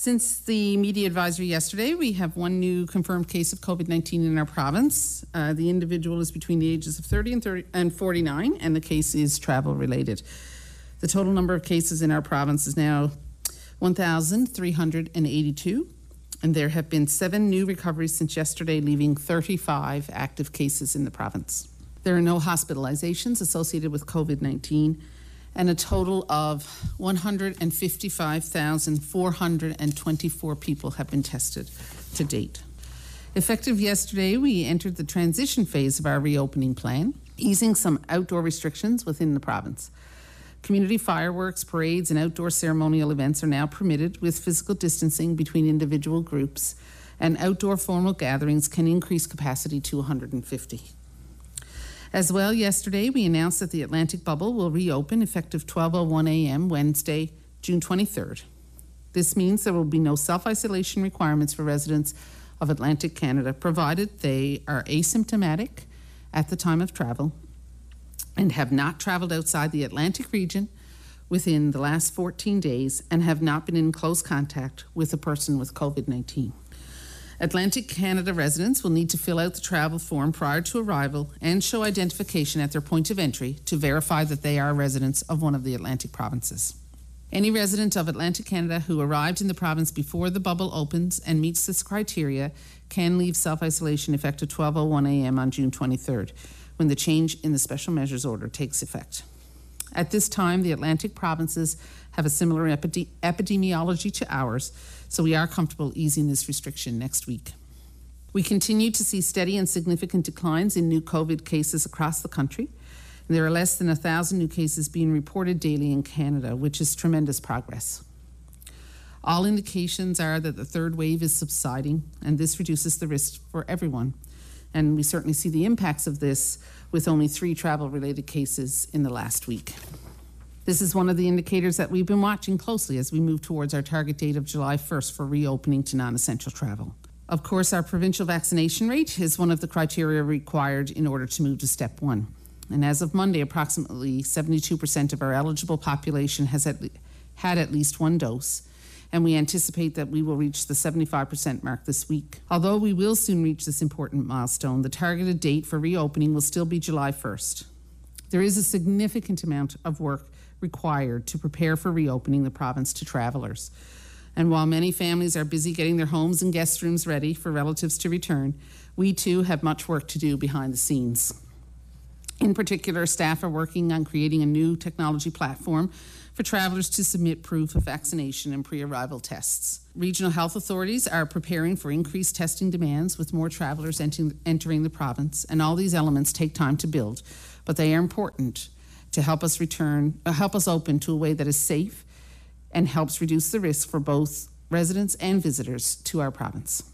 Since the media advisory yesterday, we have one new confirmed case of COVID-19 in our province. The individual is between the ages of 30 and 49, and the case is travel-related. The total number of cases in our province is now 1,382, and there have been 7 new recoveries since yesterday, leaving 35 active cases in the province. There are no hospitalizations associated with COVID-19, and a total of 155,424 people have been tested to date. Effective yesterday, we entered the transition phase of our reopening plan, easing some outdoor restrictions within the province. Community fireworks, parades, and outdoor ceremonial events are now permitted with physical distancing between individual groups, and outdoor formal gatherings can increase capacity to 150. As well, yesterday we announced that the Atlantic Bubble will reopen effective 12:01 a.m. Wednesday, June 23rd. This means there will be no self-isolation requirements for residents of Atlantic Canada, provided they are asymptomatic at the time of travel and have not traveled outside the Atlantic region within the last 14 days and have not been in close contact with a person with COVID-19. Atlantic Canada residents will need to fill out the travel form prior to arrival and show identification at their point of entry to verify that they are residents of one of the Atlantic provinces. Any resident of Atlantic Canada who arrived in the province before the bubble opens and meets this criteria can leave self-isolation effective 12:01 a.m. on June 23rd, when the change in the special measures order takes effect. At this time, the Atlantic provinces have a similar epidemiology to ours, so we are comfortable easing this restriction next week. We continue to see steady and significant declines in new COVID cases across the country. And there are less than 1,000 new cases being reported daily in Canada, which is tremendous progress. All indications are that the third wave is subsiding, and this reduces the risk for everyone. And we certainly see the impacts of this with only 3 travel-related cases in the last week. This is one of the indicators that we've been watching closely as we move towards our target date of July 1st for reopening to non-essential travel. Of course, our provincial vaccination rate is one of the criteria required in order to move to step 1. And as of Monday, approximately 72% of our eligible population has had at least 1 dose, and we anticipate that we will reach the 75% mark this week. Although we will soon reach this important milestone, the targeted date for reopening will still be July 1st. There is a significant amount of work required to prepare for reopening the province to travelers. And while many families are busy getting their homes and guest rooms ready for relatives to return, we too have much work to do behind the scenes. In particular, staff are working on creating a new technology platform for travelers to submit proof of vaccination and pre-arrival tests. Regional health authorities are preparing for increased testing demands with more travelers entering the province, and all these elements take time to build, but they are important to help us open to a way that is safe and helps reduce the risk for both residents and visitors to our province.